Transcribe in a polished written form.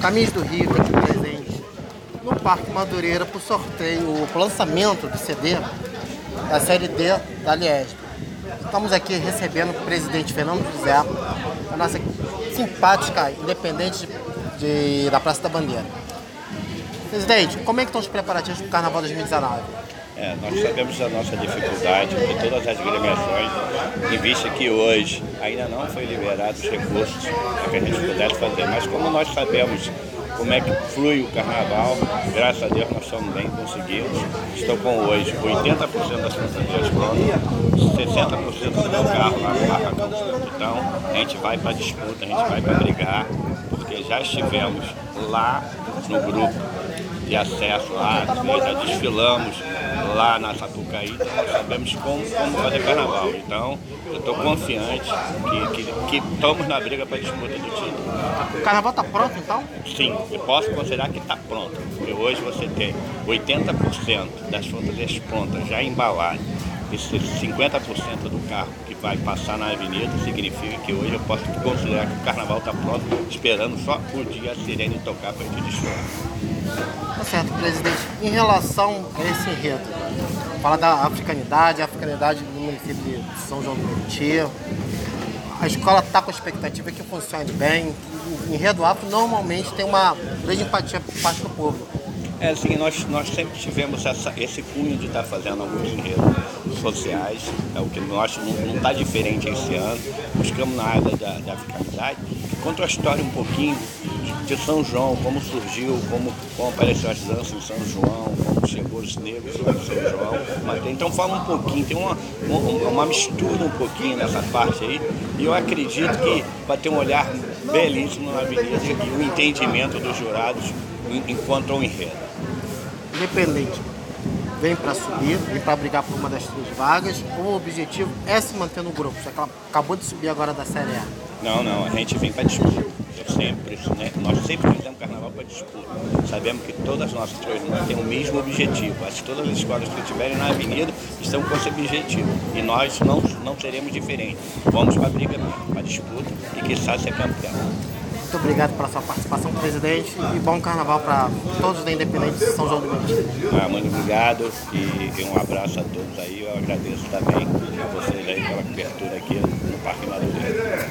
Caminhos do Rio está aqui presente no Parque Madureira para o sorteio, para o lançamento do CD da série D da Liesp. Estamos aqui recebendo o presidente Fernando José, a nossa simpática independente da Praça da Bandeira. Presidente, como é que estão os preparativos para o Carnaval 2019? Nós sabemos da nossa dificuldade de todas as agremiações, em vista que hoje ainda não foi liberado os recursos para que a gente pudesse fazer, mas como nós sabemos como é que flui o Carnaval, graças a Deus nós estamos bem, conseguimos. Estou com hoje 80% das fantasias prontas, 60% do meu carro lá no barracão do Capitão. A gente vai para disputa, a gente vai para brigar, porque já estivemos lá no grupo de acesso lá, já desfilamos lá na Sapucaí, então nós sabemos como fazer carnaval. Então, eu estou confiante que estamos na briga para a disputa do título. O carnaval está pronto, então? Sim, eu posso considerar que está pronto, porque hoje você tem 80% das fantasias prontas, já embaladas. Esse 50% do carro que vai passar na avenida significa que hoje eu posso considerar que o carnaval está pronto, esperando só o dia a sirene tocar para a gente desfilar. Tá certo, presidente. Em relação a esse enredo, fala da africanidade do município de São João do Meriti. A escola está com a expectativa que funcione bem. O enredo afro normalmente tem uma grande empatia por parte do povo. Sim, nós sempre tivemos esse cunho de estar fazendo alguns enredos sociais, o que nós não está diferente esse ano. Buscamos na área da africanidade, que conta a história um pouquinho de São João, como surgiu, como apareceu as danças em São João, como chegou os negros lá em São João. Então fala um pouquinho, tem uma mistura um pouquinho nessa parte aí, e eu acredito que vai ter um olhar belíssimo na avenida e o entendimento dos jurados enquanto ao enredo. Independente, vem para subir, vem para brigar por uma das 3 vagas, ou o objetivo é se manter no grupo, já que ela acabou de subir agora da Série A? Não, a gente vem para disputa. Nós sempre fizemos carnaval para disputa. Sabemos que todas as nossas turmas têm o mesmo objetivo. Todas as escolas que estiverem na avenida estão com esse objetivo. E nós não seremos diferentes. Vamos para a briga mesmo, para a disputa e que sabe ser campeão. Muito obrigado pela sua participação, presidente, e bom carnaval para todos da Independente de São João do Meriti. Muito obrigado e um abraço a todos aí. Eu agradeço também a vocês aí pela cobertura aqui no Parque Madureira.